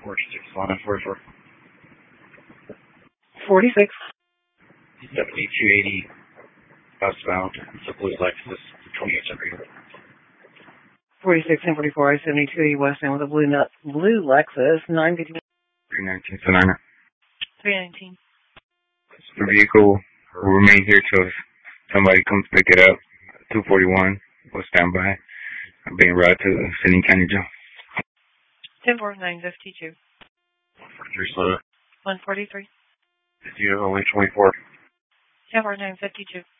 46 46. 7280 southbound. It's a blue Lexus 28 46 and 44 I-72 westbound with a blue Lexus 950. 319 Sonata. 319. The vehicle will remain here till somebody comes pick it up. 241 will stand by. I'm being routed to Sydney County Jail. 10-4-9-52. 143 Slota. 143. Did you have only 24? 10-4-9-52.